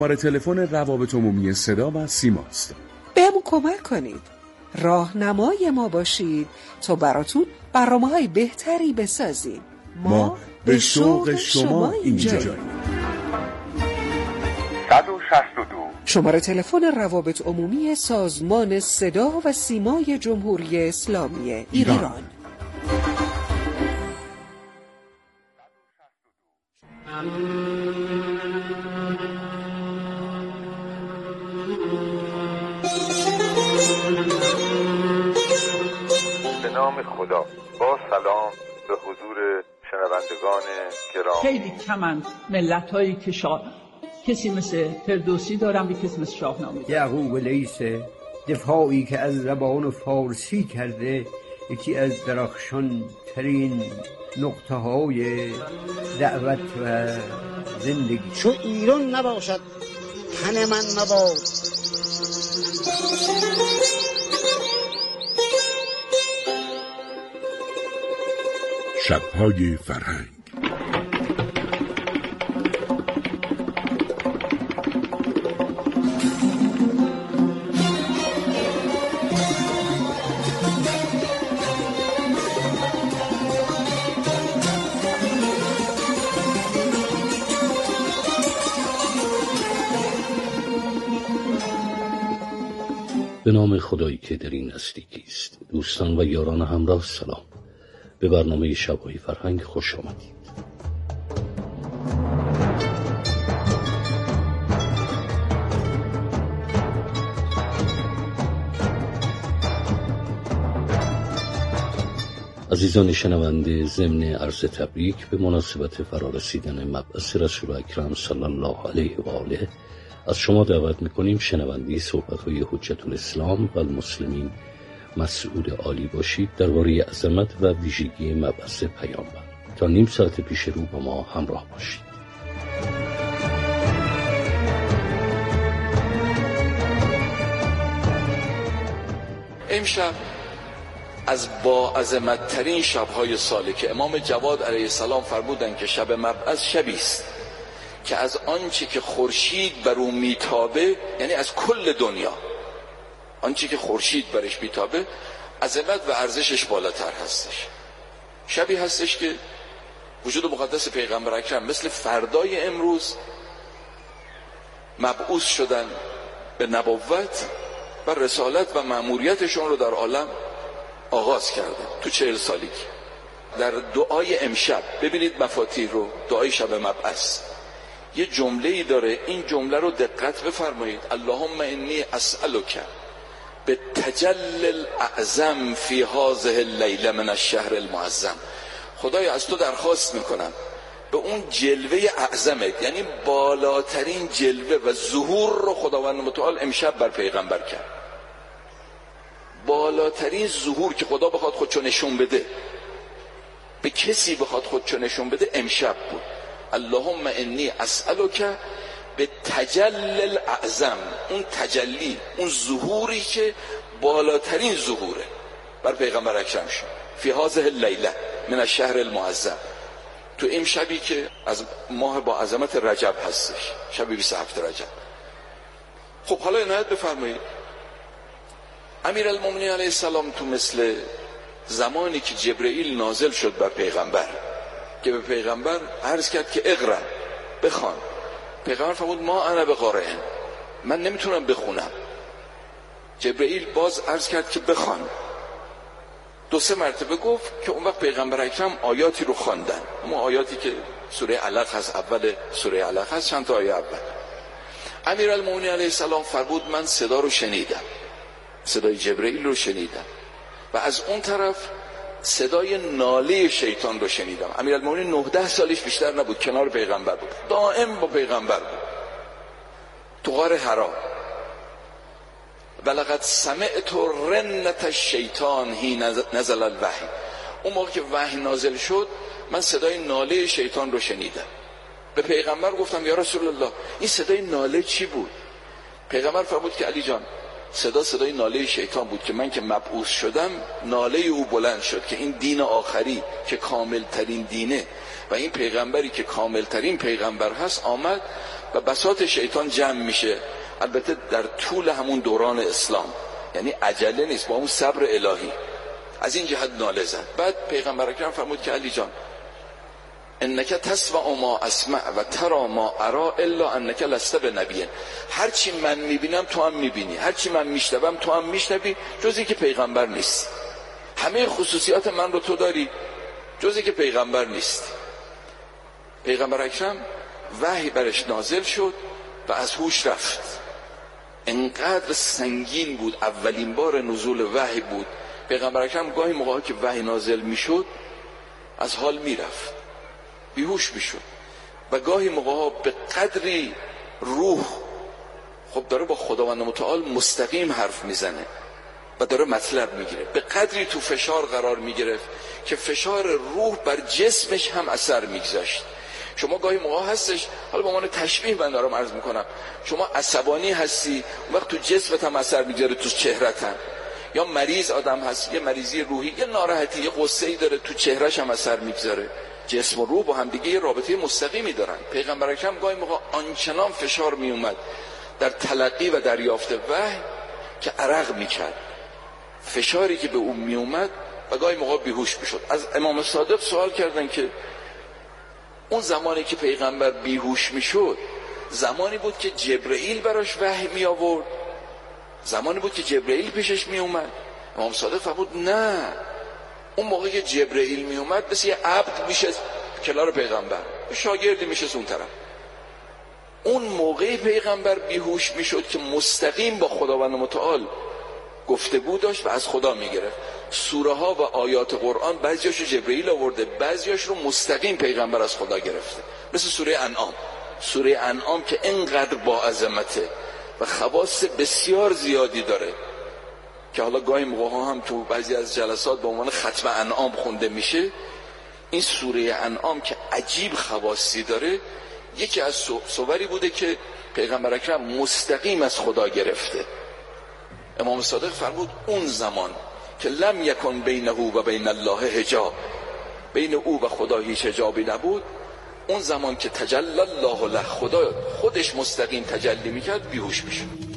شماره تلفن روابط عمومی صدا و سیماست. بهمون کمک کنید، راهنمای ما باشید تا براتون برنامه‌های بهتری بسازیم. ما به شوق شما اینجاییم. 162 شماره تلفن روابط عمومی سازمان صدا و سیمای جمهوری اسلامی ایران. به نام خدا. با سلام به حضور شنوندگان گرامی. خیلی کمند ملت‌هایی که کسی مثل فردوسی دارن و کسی مثل شاهنامه. یعقوب لیث دفاعی که از زبان فارسی کرده یکی از درخشان ترین نقطه های دعوت و زندگی. چو ایران نباشد تن من مباد. شب‌های فرهنگ. به نام خدایی که در این نزدیکی است. دوستان و یاران همراه سلام. به برنامه شب‌های فرهنگ خوش آمدید. عزیزان شنونده، ضمن عرض تبریک به مناسبت فرارسیدن مبعث رسول اکرم صلی الله علیه و آله از شما دعوت می‌کنیم شنونده صحبت‌های حجت الاسلام و المسلمین مسعود عالی باشید درباره عظمت و ویژگی مبعث پیامبر. تا نیم ساعت پیش رو با ما همراه باشید. امشب از با عظمت ترین شب‌های ساله که امام جواد علیه السلام فرمودند که شب مبعث شبی است که از آنچه که خورشید بر او میتابه، یعنی از کل دنیا آنچه که خورشید برش میتابه، عظمت و ارزشش بالاتر هستش. شبی هستش که وجود مقدس پیغمبر اکرم مثل فردای امروز مبعوث شدن به نبوت و رسالت و مأموریتشون رو در عالم آغاز کردن تو 40 سالگی. در دعای امشب ببینید مفاتیح رو، دعای شب مبعث یه جمله‌ای داره، این جمله رو دقت بفرمایید. اللهم انی اسألک به تجلی الاعظم فی هذه اللیله من الشهر المعظم. خدایا از تو درخواست میکنم به اون جلوه اعظمت، یعنی بالاترین جلوه و ظهور رو خداوند متعال امشب بر پیغمبر کرد. بالاترین ظهور که خدا بخواد خودشو نشون بده، به کسی بخواد خودشو نشون بده، امشب بود. اللهم انی اسألک به تجلی الاعظم، اون تجلی، اون ظهوری که بالاترین ظهوره بر پیغمبر اکرم شد، فی هذه اللیله من الشهر المعظم، تو این شبی که از ماه با عظمت رجب هستش، شب 27 رجب. خب حالا عنایت بفرمایید، امیرالمومنین علیه السلام تو مثل زمانی که جبرئیل نازل شد بر پیغمبر که به پیغمبر عرض کرد که اقرا، بخوان. پیغمبر فرمود ما انا بقارئ، من نمیتونم بخونم. جبرئیل باز عرض کرد که بخوان. 2-3 مرتبه گفت که اون وقت پیغمبر اکرم آیاتی رو خواندن. اما آیاتی که سوره علق هست، اول سوره علق هست، چند تا آیه اول. امیرالمومنین علیه السلام فرمود من صدا رو شنیدم، صدای جبرئیل رو شنیدم و از اون طرف صدای ناله شیطان رو شنیدم. امیرالمومنین 19 سالش بیشتر نبود، کنار پیغمبر بود، دائم با پیغمبر بود تو غار حرا. ولقد سمعت رنة الشیطان حین نزل الوحی، اون موقع که وحی نازل شد من صدای ناله شیطان رو شنیدم. به پیغمبر گفتم یا رسول الله این صدای ناله چی بود؟ پیغمبر فرمود که علی جان صدای ناله شیطان بود که من که مبعوث شدم ناله او بلند شد که این دین آخری که کامل ترین دینه و این پیغمبری که کامل ترین پیغمبر هست آمد و بساط شیطان جمع میشه، البته در طول همون دوران اسلام، یعنی عجله نیست، با اون صبر الهی. از این جهت ناله زد. بعد پیغمبر اکرم فرمود که علی جان انک تسمع ما اسمع و ترى ما ارى الا انک لست بنبی. هرچی من میبینم تو هم میبینی، هرچی من میشنوم تو هم میشنوی، جز اینکه پیغمبر نیست. همه خصوصیات من رو تو داری، جز اینکه پیغمبر نیست. پیغمبر اکرم وحی برش نازل شد و از هوش رفت. انقدر سنگین بود، اولین بار نزول وحی بود. پیغمبر اکرم گاهی موقعی که وحی نازل میشد از حال میرفت، بیهوش میشد، و گاهی موقعا به قدری روح خب داره با خداوند متعال مستقیم حرف میزنه و داره مطلب میگیره، به قدری تو فشار قرار میگرفت که فشار روح بر جسمش هم اثر میگذاشت. شما گاهی موقع هستش، حالا با من تشبیه من دارم عرض میکنم، شما عصبانی هستی اون وقت تو جسمت هم اثر میگذاره، تو چهرت هم، یا مریض آدم هست، یه مریضی روحی، یه ناراحتی، یه غصه‌ای داره، تو چهرهش هم اثر میگذاره. جسم و روح با هم دیگه یه رابطه مستقیمی دارن. پیغمبر اکرم گاهی موقع آنچنان فشار می اومد در تلقی و دریافت وحی که عرق میکرد، فشاری که به اون می اومد، و گاهی موقع بیهوش میشد. از امام صادق سوال کردن که اون زمانی که پیغمبر بیهوش میشد زمانی بود که جبرئیل براش وحی می آورد، زمانی بود که جبرئیل پیشش می اومد؟ امام صادق فرمود نه، اون موقع که جبرئیل می اومد مثل یه عبد میشه کنار پیغمبر، شاگردی میشه اون طرف. اون موقع پیغمبر بیهوش میشد که مستقیم با خداوند متعال گفتگو داشت و از خدا میگرفت. سوره ها و آیات قرآن بعضیاشو جبرئیل آورده، بعضیاش رو مستقیم پیغمبر از خدا گرفته، مثل سوره انعام. سوره انعام که اینقدر با عظمته و خواص بسیار زیادی داره که حالا گاهی موقع هم تو بعضی از جلسات به عنوان ختم انعام خونده میشه. این سوره انعام که عجیب خواصی داره، یکی از صوری بوده که پیغمبر اکرم مستقیم از خدا گرفته. امام صادق فرمود اون زمان که لم یکن بینه و بین الله حجاب، بین او و خدا هیچ حجابی نبود، اون زمان که تجلی الله له، خدا خودش مستقیم تجلی میکرد، بیهوش میشد.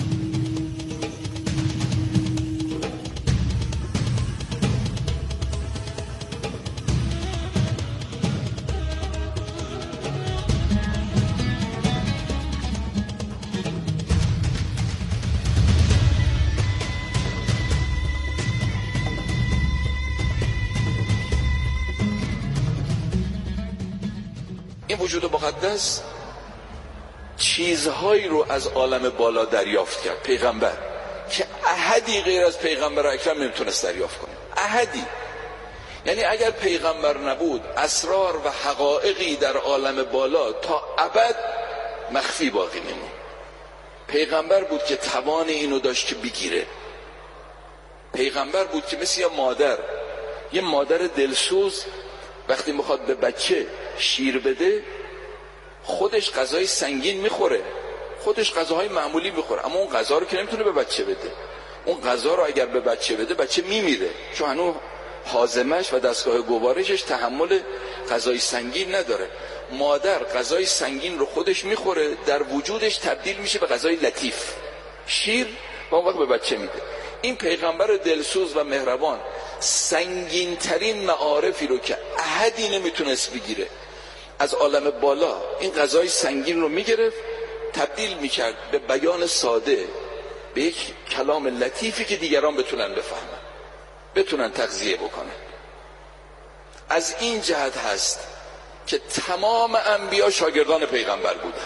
این وجود مقدس چیزهایی رو از عالم بالا دریافت کرد، پیغمبر، که احدی غیر از پیغمبر اکرم نمیتونست دریافت کنه. احدی. یعنی اگر پیغمبر نبود اسرار و حقایقی در عالم بالا تا ابد مخفی باقی میمون. پیغمبر بود که توان اینو داشت که بگیره. پیغمبر بود که مثل یه مادر دلسوز وقتی میخواد به بچه شیر بده، خودش غذای سنگین میخوره، خودش غذاهای معمولی میخوره، اما اون غذا رو که نمیتونه به بچه بده. اون غذا رو اگر به بچه بده بچه میمیره، چون هنوز هاضمش و دستگاه گوارشش تحمل غذای سنگین نداره. مادر غذای سنگین رو خودش میخوره، در وجودش تبدیل میشه به غذای لطیف، شیر، و اون وقت به بچه میده. این پیغمبر دلسوز و مهربان سنگین ترین معارفی رو که احدی نمیتونست بگیره از عالم بالا، این غذای سنگین رو میگرفت، تبدیل میکرد به بیان ساده، به یک کلام لطیفی که دیگران بتونن بفهمن، بتونن تغذیه بکنن. از این جهت هست که تمام انبیا شاگردان پیغمبر بودن.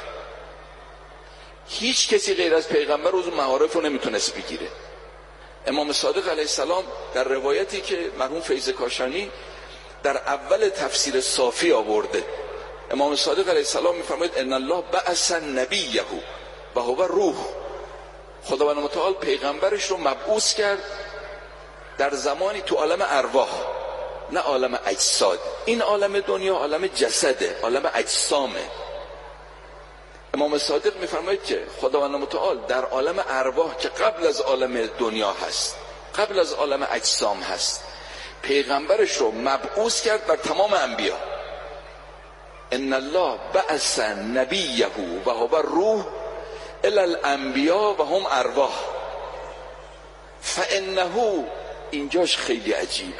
هیچ کسی غیر از پیغمبر اون معارف رو نمیتونست بگیره. امام صادق علیه السلام در روایتی که مرحوم فیض کاشانی در اول تفسیر صافی آورده، امام صادق علیه السلام میفرماید ان الله بعث نبیه و هو روح. خداوند متعال پیغمبرش رو مبعوث کرد در زمانی تو عالم ارواح، نه عالم اجساد. این عالم دنیا عالم جسده، عالم اجسامه. امام صادق میفرماید که خداوند متعال در عالم ارواح که قبل از عالم دنیا هست، قبل از عالم اجسام هست، پیغمبرش رو مبعوث کرد بر تمام انبیا. ان الله بعث نبیه و هو روح الی الانبیاء و هم ارواح فانه، اینجاش خیلی عجیبه،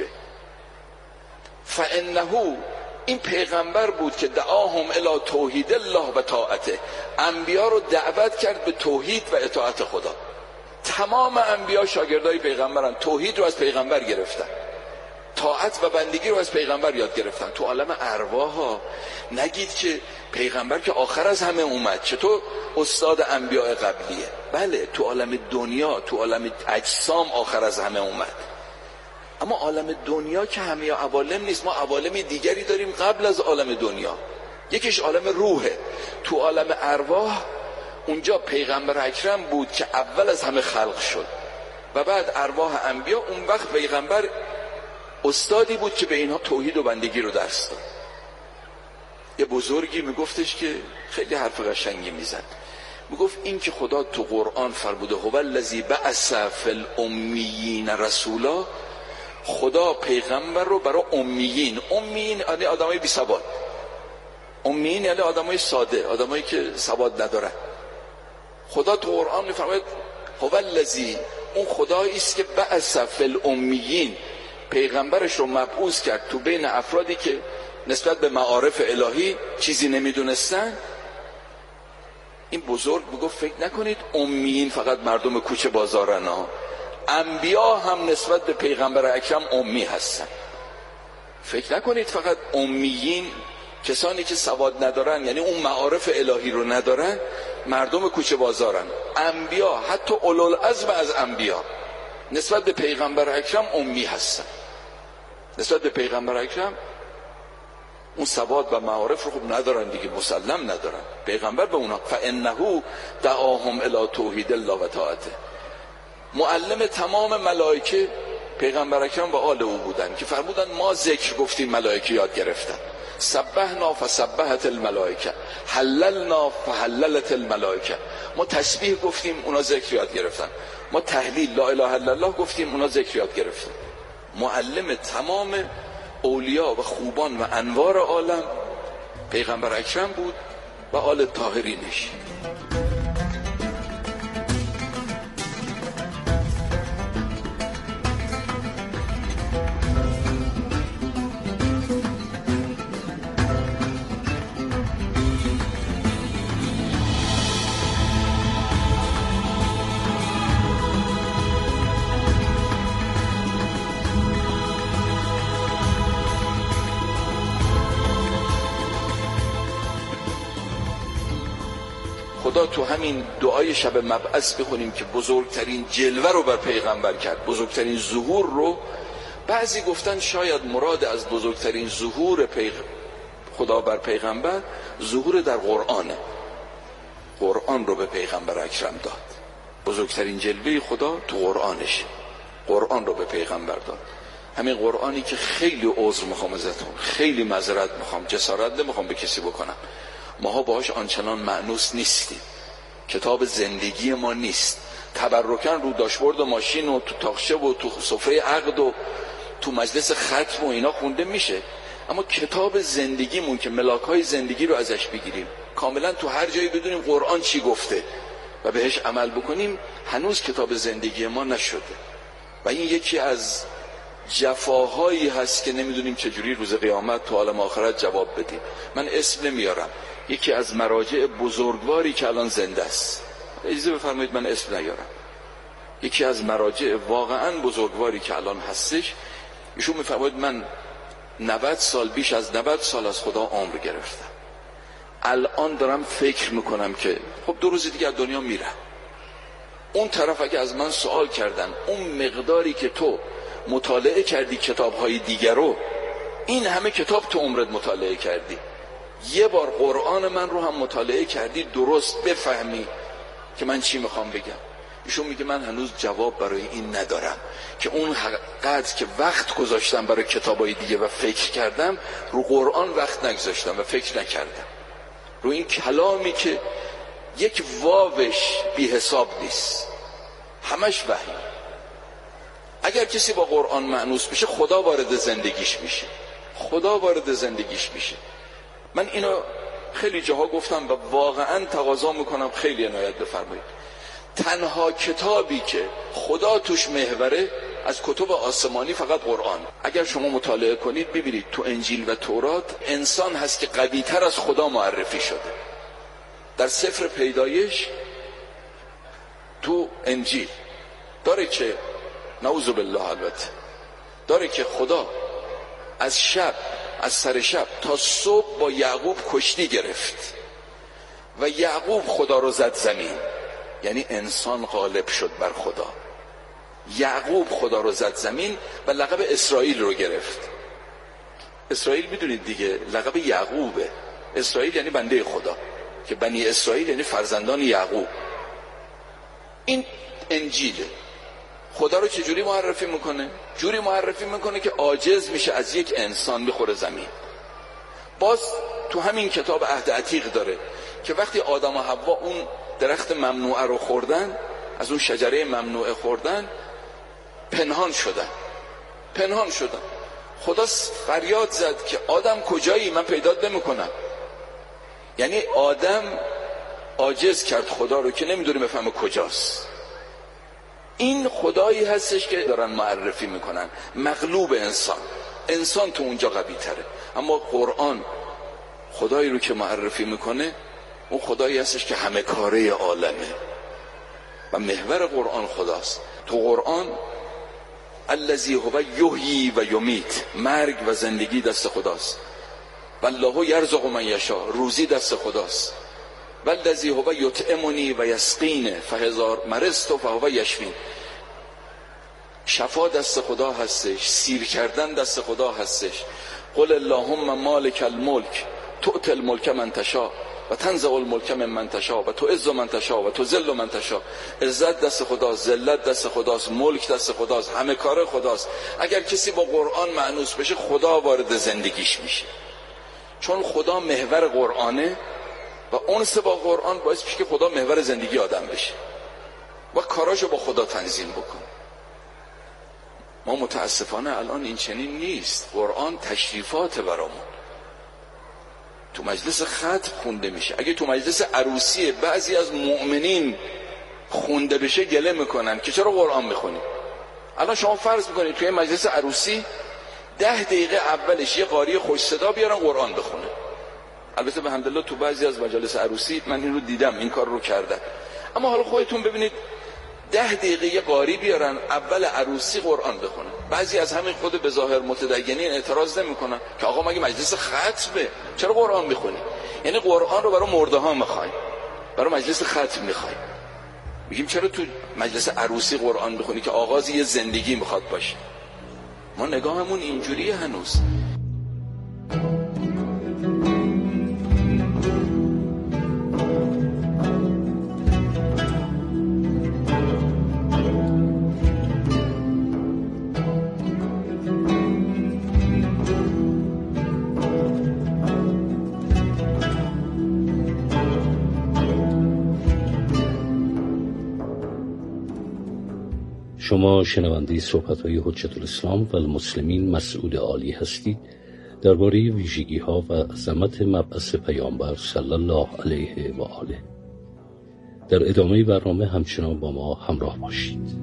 فانه این پیغمبر بود که دعاهم الی توحید الله و طاعته، انبیا رو دعوت کرد به توحید و اطاعت خدا. تمام انبیا شاگردای پیغمبرن، توحید رو از پیغمبر گرفتن، طاعت و بندگی رو از پیغمبر یاد گرفتن. تو عالم ارواح ها نگید که پیغمبر که آخر از همه اومد، چطور استاد انبیاء قبلیه؟ بله، تو عالم دنیا، تو عالم اجسام آخر از همه اومد، اما عالم دنیا که همه عوالم نیست. ما عوالم دیگری داریم قبل از عالم دنیا، یکیش عالم روحه. تو عالم ارواح اونجا پیغمبر اکرم بود که اول از همه خلق شد و بعد ارواح انبیا. اون وقت پیغمبر استادی بود که به اینها توحید و بندگی رو درس داد. یه بزرگی میگفتش که خیلی حرف قشنگی میزد، میگفت این که خدا تو قرآن فرموده هو الذی بعث فی الامیین رسولا، خدا پیغمبر رو برای امیین، امیین یعنی آدمای بی سواد، امیین یعنی آدمای ساده، آدمایی که سواد ندارن. خدا تو قرآن میفرماید هو الذی، اون خدایی است که بعث فی الامیین، پیغمبرش رو مبعوث کرد تو بین افرادی که نسبت به معارف الهی چیزی نمیدونستن. این بزرگ میگفت فکر نکنید امیین فقط مردم کوچه بازارن ها، انبیا هم نسبت به پیغمبر اکرم امی هستن. فکر نکنید فقط امیین کسانی که سواد ندارن، یعنی اون معارف الهی رو ندارن، مردم کوچه بازارن. انبیا، حتی اولوالعزم از انبیا نسبت به پیغمبر اکرم امی هستن. نسبت به پیغمبر اکرم اون سواد و معارف رو خوب ندارن دیگه، مسلم ندارن. پیغمبر به اونا فانه دعاهم الی توحید الله و طاعته، معلم تمام ملائکه پیغمبر اکرم و آل او بودن که فرمودن ما ذکر گفتیم ملائکه یاد گرفتن، سبحنا فسبحت الملائکه، حللنا فحللت الملائکه. ما تسبیح گفتیم اونا ذکر یاد گرفتن، ما تهلیل لا اله الا الله گفتیم اونا ذکر یاد گرفتن. معلم تمام اولیا و خوبان و انوار عالم پیغمبر اکرم بود و آل طاهرینش. خدا تو همین دعای شب مبعث بخونیم که بزرگترین جلوه رو بر پیغمبر کرد، بزرگترین ظهور رو. بعضی گفتن شاید مراد از بزرگترین ظهور خدا بر پیغمبر ظهور در قرآنه، قرآن رو به پیغمبر اکرم داد. بزرگترین جلوه خدا تو قرآنش، قرآن رو به پیغمبر داد. همین قرآنی که خیلی عذر میخوام ازتون، خیلی معذرت میخوام، جسارت نمیخوام به کسی بکنم، ماها باهاش آنچنان مأنوس نیستیم، کتاب زندگی ما نیست. تبرکن رو داشبورد ماشین و تو تاقچه و تو سفره عقد و تو مجلس ختم و اینا خونده میشه، اما کتاب زندگیمون که ملاک‌های زندگی رو ازش بگیریم، کاملا تو هر جایی بدونیم قرآن چی گفته و بهش عمل بکنیم، هنوز کتاب زندگی ما نشده. و این یکی از جفاهایی هست که نمیدونیم چجوری روز قیامت تو عالم آخرت جواب بدیم. من اسم نمیارم، یکی از مراجع بزرگواری که الان زنده است، اجازه بفرمایید من اسم نیارم، یکی از مراجع واقعا بزرگواری که الان هستش، ایشون میفرماید من 90 سال، بیش از 90 سال از خدا عمر گرفتم، الان دارم فکر میکنم که خب 2 روز دیگه از دنیا میرم. اون طرف اگه از من سوال کردن اون مقداری که تو مطالعه کردی کتاب‌های دیگر رو، این همه کتاب تو عمرت مطالعه کردی، یه بار قرآن من رو هم مطالعه کردی درست بفهمی که من چی میخوام بگم؟ ایشون میگه من هنوز جواب برای این ندارم که اون قدر که وقت گذاشتم برای کتابای دیگه و فکر کردم، رو قرآن وقت نگذاشتم و فکر نکردم، رو این کلامی که یک واوش بی حساب نیست، همش وحی. اگر کسی با قرآن مأنوس بشه، خدا وارد زندگیش میشه، خدا وارد زندگیش میشه. من اینو خیلی جاها گفتم و واقعا تقاضا میکنم خیلی عنایت بفرمایید. تنها کتابی که خدا توش محوره از کتب آسمانی فقط قرآن. اگر شما مطالعه کنید ببینید تو انجیل و تورات انسان هست که قوی‌تر از خدا معرفی شده. در سفر پیدایش تو انجیل داره که نعوذ بالله البته داره که خدا از سر شب تا صبح با یعقوب کشتی گرفت و یعقوب خدا رو زد زمین، یعنی انسان غالب شد بر خدا. یعقوب خدا رو زد زمین و لقب اسرائیل رو گرفت. اسرائیل میدونید دیگه لقب یعقوبه. اسرائیل یعنی بنده خدا، که بنی اسرائیل یعنی فرزندان یعقوب. این انجیله. خدا رو چجوری معرفی میکنه؟ جوری معرفی میکنه که عاجز میشه از یک انسان بخوره زمین. باز تو همین کتاب عهد عتیق داره که وقتی آدم و حوا اون درخت ممنوعه رو خوردن، از اون شجره ممنوعه خوردن، پنهان شدن. خدا فریاد زد که آدم کجایی؟ من پیدات نمیکنم. یعنی آدم عاجز کرد خدا رو که نمیدونه بفهمه کجاست. این خدایی هستش که دارن معرفی میکنن، مغلوب انسان تو اونجا قوی تره. اما قرآن خدایی رو که معرفی میکنه اون خدایی هستش که همه کاره عالمه و محور قرآن خداست. تو قرآن الذی هو یحیی و یمیت، مرگ و زندگی دست خداست. والله یرزق من یشاء، روزی دست خداست. والذی هو یطعمنی و یسقین فهزار مرضت فهو یشفین، شفا دست خدا هستش، سیر کردن دست خدا هستش. قل اللهم مالک الملک تؤتی الملک من تشاء و تنزع الملک ممن تشاء و تعز من تشاء و تذل من تشاء. عزت دست خداست، ذلت دست خداست، ملک دست خداست، همه کار خداست. اگر کسی با قرآن مأنوس بشه خدا وارد زندگیش میشه، چون خدا محور قرآنه و انس با قرآن باعث میشه که خدا محور زندگی آدم بشه و کاراشو با خدا تنظیم بکن. ما متاسفانه الان این چنین نیست. قرآن تشریفات برامون تو مجلس ختم خونده میشه. اگه تو مجلس عروسی بعضی از مؤمنین خونده بشه گله میکنن که چرا قرآن میخونی. الان شما فرض میکنید توی مجلس عروسی 10 دقیقه اولش یه قاری خوش صدا بیارن قرآن بخونه. البته به حمدالله تو بعضی از مجالس عروسی من این رو دیدم، این کار رو کردن. اما حالا خودتون ببینید 10 دقیقه یه قاری بیارن اول عروسی قرآن بخونه. بعضی از همین خود به ظاهر متدینین اعتراض نمیکنن که آقا مگه مجلس ختمه چرا قرآن میخونی؟ یعنی قرآن رو برای مرده ها میخوایم، برای مجلس ختم میخوایم. میگیم چرا تو مجلس عروسی قرآن میخونی که آغاز یه زندگی میخواد باشه. ما نگاهمون اینجوریه هنوز. شما شنونده صحبت‌های حجت الاسلام و المسلمین مسعود عالی هستید درباره ویژگی‌ها و عظمت مبعث پیامبر صلی الله علیه و آله. در ادامه برنامه همچنان با ما همراه باشید.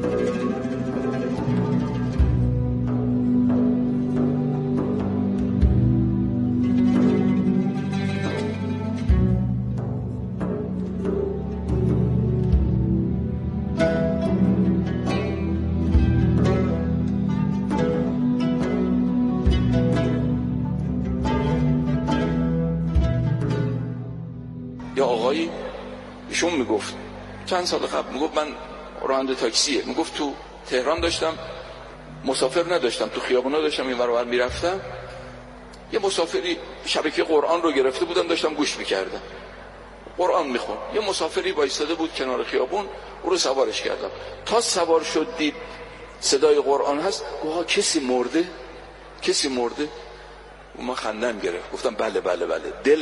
یا آقایی ایشون میگفت چند سال قبل، میگفت من راننده تاکسیه، میگفت تو تهران داشتم مسافر نداشتم، تو خیابونا داشتم این ور اون ور میرفتم، یه مسافری شبکه قرآن رو گرفته بودن داشتم گوش میکردم قرآن میخون، یه مسافری وایساده بود کنار خیابون، او رو سوارش کردم. تا سوار شد دید صدای قرآن هست، گفت کسی مرده؟ و ما خندم گرفت، گفتم بله دل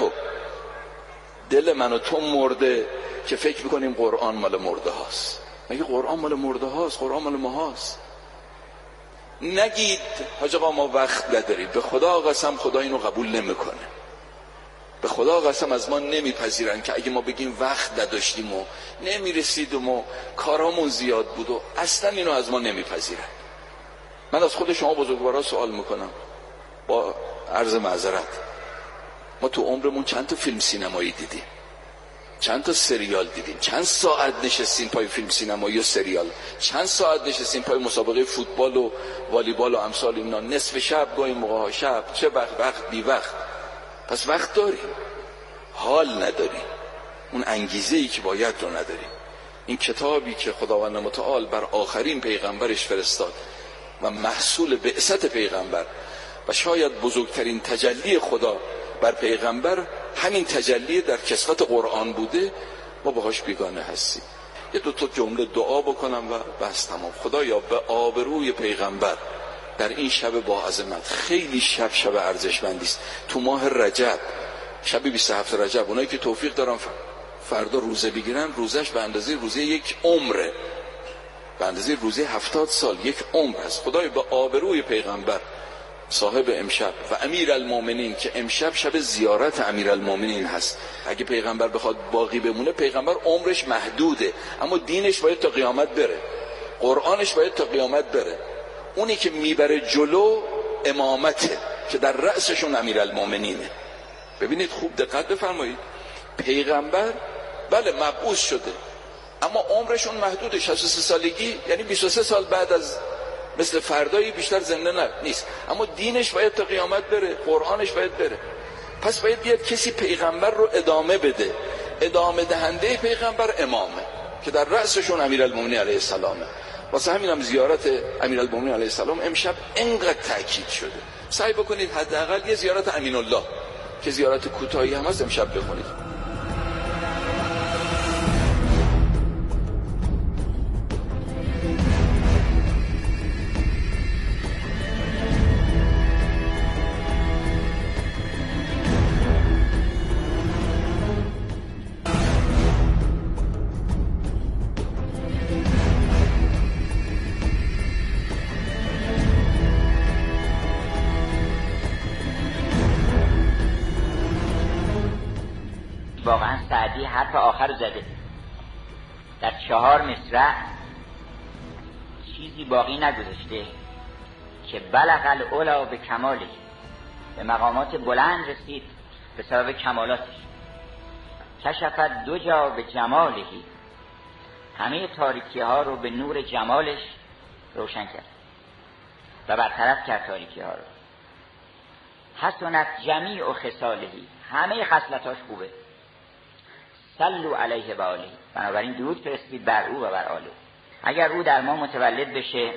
من و تو مرده که فکر میکنیم قرآن مال مرده هاست. مگه قرآن مال مرده هاست؟ قرآن مال ما هاست. نگید حاج آقا ما وقت نداریم، به خدا قسم خدا اینو قبول نمیکنه. به خدا قسم از ما نمیپذیرن که اگه ما بگیم وقت نداشتیم و نمیرسیدیم و کارامون زیاد بود و اصلا اینو از ما نمیپذیرن. من از خود شما بزرگوارا سوال میکنم با عرض معذرت، ما تو عمرمون چند تا فیلم سینمایی دیدیم؟ چند تا سریال دیدیم؟ چند ساعت نشستیم پای فیلم سینمایی و سریال؟ چند ساعت نشستیم پای مسابقه فوتبال و والیبال و امثال اینا؟ نصف شب، گاهی موقع شب، چه وقت بی وقت. پس وقت داریم، حال نداریم، اون انگیزه‌ای که باید رو نداریم. این کتابی که خداوند متعال بر آخرین پیغمبرش فرستاد و محصول بعثت پیغمبر و شاید بزرگترین تجلی خدا بر پیغمبر همین تجلی در کسوت قرآن بوده، ما باهاش بیگانه هستیم. یه دو تا جمله دعا بکنم و بس تمام. خدایا به آبروی پیغمبر در این شب با عظمت، خیلی شب ارزشمندی است، تو ماه رجب، شب 27 رجب، اونایی که توفیق دارن فردا روزه بگیرن، روزش به اندازه روزه یک عمره، به اندازه روزه 70 سال، یک عمر است. خدای به آبروی پیغمبر صاحب امشب و امیرالمومنین که امشب شب زیارت امیرالمومنین هست، اگه پیغمبر بخواد باقی بمونه، پیغمبر عمرش محدوده اما دینش باید تا قیامت بره، قرآنش باید تا قیامت بره. اونی که میبره جلو امامته که در رأسشون امیرالمومنینه. ببینید خوب دقت بفرمایید، پیغمبر بله مبعوث شده اما عمرشون محدوده، 63 سالگی، یعنی 23 سال بعد از مثل فردایی بیشتر زنده نیست، اما دینش باید تا قیامت بره، قرآنش باید بره. پس باید بیاد کسی پیغمبر رو ادامه بده. ادامه دهنده پیغمبر امامه که در رأسشون امیرالمومنین علیه السلامه. واسه همینم زیارت امیرالمومنین علیه السلام امشب انقدر تاکید شده. سعی بکنید حداقل یه زیارت امین الله که زیارت کوتاهی هم هست امشب بخونید. واقعا سعدی حرف آخر زده. در 4 مصرع چیزی باقی نگذاشته که بلغ العلا به کماله، به مقامات بلند رسید به سبب کمالاتش. کشفت دو جا به جمالهی، همه تاریکی ها رو به نور جمالش روشن کرد و برطرف کرد تاریکی ها رو. حسنت جمیع خصالهی، همه خصلتاش خوبه. صلوا علیه و آله، بنابراین درود فرستید بر او و بر آله. اگر او در ما متولد بشه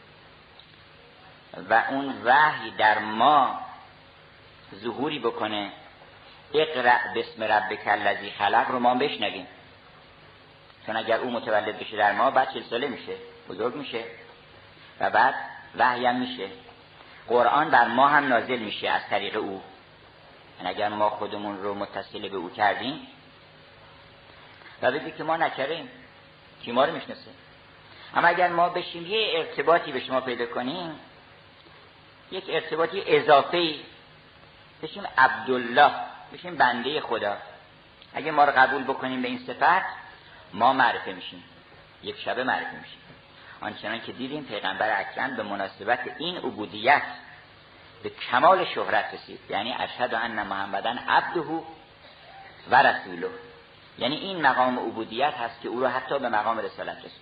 و اون وحی در ما ظهوری بکنه، اقرأ باسم ربک الذی خلق رو ما بشنویم، چون اگر او متولد بشه در ما، بعد 40 ساله میشه، بزرگ میشه و بعد وحی هم میشه، قرآن بر ما هم نازل میشه از طریق او. اگر ما خودمون رو متصل به او کردیم و بگید که ما نکریم، کی ما رو میشناسه؟ اما اگر ما بشیم یه ارتباطی به شما پیدا کنیم، یک ارتباطی اضافی، بشیم عبدالله، بشیم بنده خدا، اگر ما رو قبول بکنیم به این صفت، ما معرفه میشیم، یک شبه معرفه میشیم. آنچنان که دیدیم پیغمبر اکرم به مناسبت این عبودیت به کمال شهرت رسید، یعنی اشهد ان محمدن عبده و رسوله، یعنی این مقام عبودیت هست که او رو حتی به مقام رسالت رسید.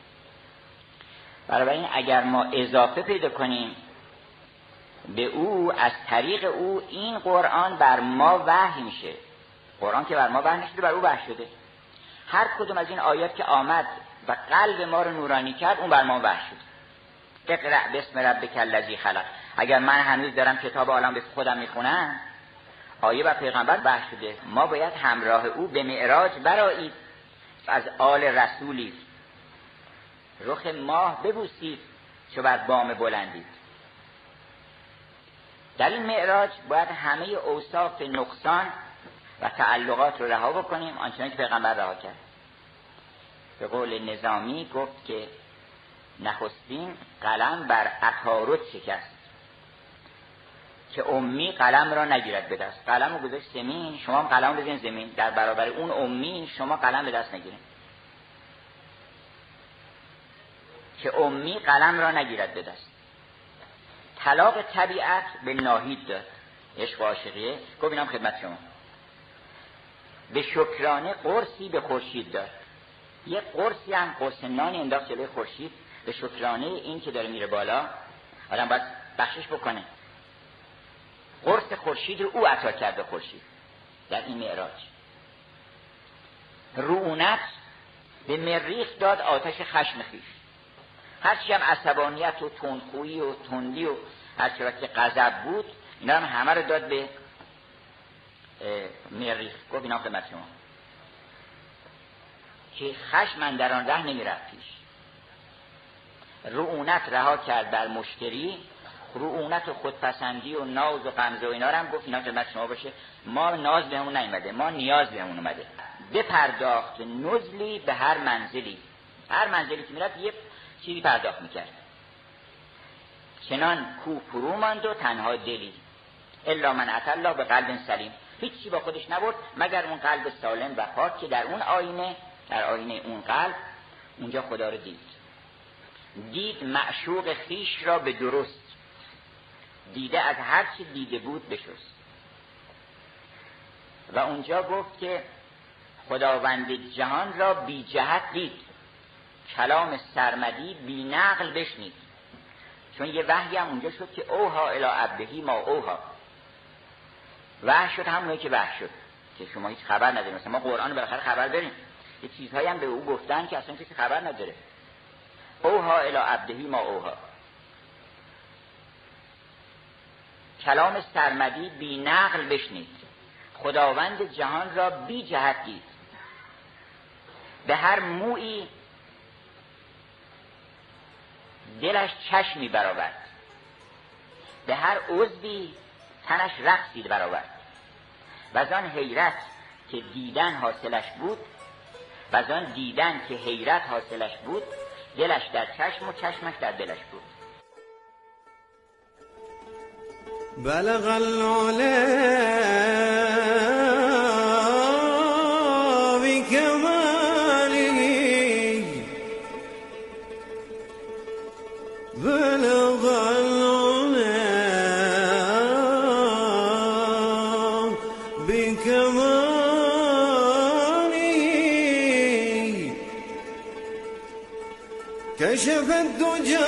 برای این اگر ما اضافه پیدا کنیم به او، از طریق او این قرآن بر ما وحی میشه. قرآن که بر ما وحی نشده، بر او وحی شده. هر کدوم از این آیات که آمد و قلب ما رو نورانی کرد، اون بر ما وحی شد. اقرأ باسم ربک الذی خلق. اگر من هنوز دارم کتاب عالم به خودم میخونم، آیه بر پیغمبر وحی شده، ما باید همراه او به معراج برآیید، از آل رسولی رخ ماه ببوسید چو بر بام بلندید. در این معراج باید همه اوصاف نقصان و تعلقات رو رها بکنیم، آنچنان که پیغمبر رها کرد. به قول نظامی گفت که نخستین قلم بر عطارد شکست که امی قلم را نگیرد به دست. قلم رو گذاشت زمین، شما هم قلم بزنید زمین، در برابر اون امی شما قلم به دست نگیرید. که امی قلم را نگیرد به دست. طلاق طبیعت به ناهید داد، عشق و عاشقیه. گفت اینم خدمت شما. به شکرانه قرصی به خورشید داد. یه قرصی هم، قرص نانی انداخت جلوی خورشید به شکرانه این که داره میره بالا، آدم باید بخشش بکنه. قرص خورشید رو او عطا کرد به خورشید در این معراج. رعونت به مریخ داد آتش خشم خویش. هرچی هم عصبانیت و تندخویی و تندی و هرچی که غضب بود، اینا هم همه رو داد به مریخ. گفت اینا خدمت شما که خشم من در آن ره نمی رفت پیش. رعونت رها کرد بر مشتری، رعونت و خودپسندی و ناز و غمزه و اینا رو هم گفت اینا خدمت شما باشه. ما ناز بهمون نیومده، ما نیاز بهمون اومده. بپرداخت نزلی به هر منزلی، هر منزلی که میرفت یه چیزی پرداخت میکرد. چنان کو فرو ماند و تنها دلی، الا من اتى الله به قلب سلیم. هیچی با خودش نبرد مگر اون قلب سالم و پاک که در اون آینه، در آینه اون قلب اونجا خدا رو دید معشوق خیش را به درست، دیده از هر چی دیده بود بشست. و اونجا گفت که خداوند جهان را بی جهت دید، کلام سرمدی بی نقل بشنید. چون یه وحی هم اونجا شد که اوها الی عبدهی ما اوها. وحی شد همونه که وحی شد که شما هیچ خبر ندارید. مثلا ما قرآن رو بالاخره خبر داریم، یه چیزهایی هم به او گفتن که اصلا کسی خبر نداره. اوها الی عبدهی ما اوها. کلام سرمدی بی نقل بشنید، خداوند جهان را بی جهت دید. به هر مویی دلش چشمی برآورد، به هر عضوی تنش رقصی برآورد. و از آن حیرت که دیدن حاصلش بود، و از آن دیدن که حیرت حاصلش بود، دلش در چشم و چشمش در دلش بود. بلغ العلا بكماله، بلغ العلا بكماله، كشف الدجى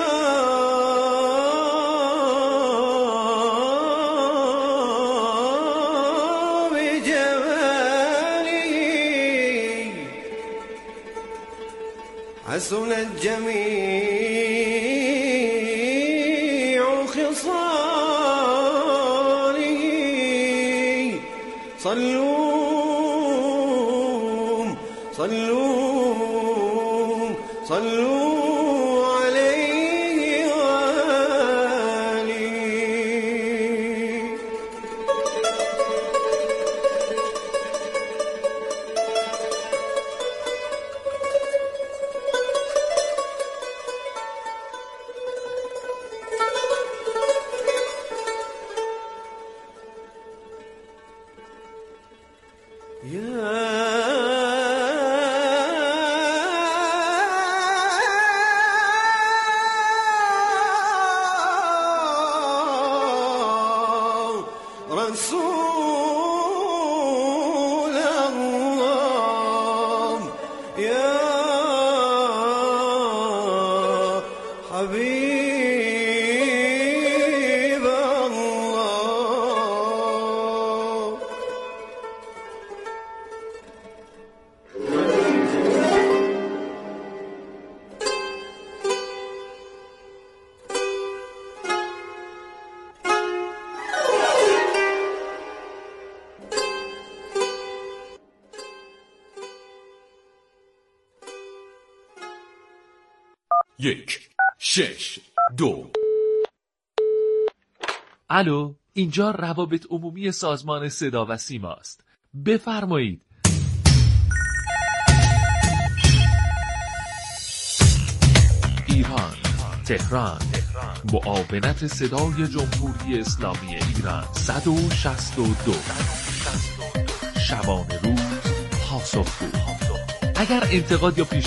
حسنت جميع خصاله. صلوا صلوا صلوا عليه وآله. رسول الله يا حبيب الله. یک 6 2. الو، اینجا روابط عمومی سازمان صدا و سیما است. بفرمایید. ایران، تهران، معاونت صدای جمهوری اسلامی ایران 162 شبانه روز پاسخگو. اگر انتقاد یا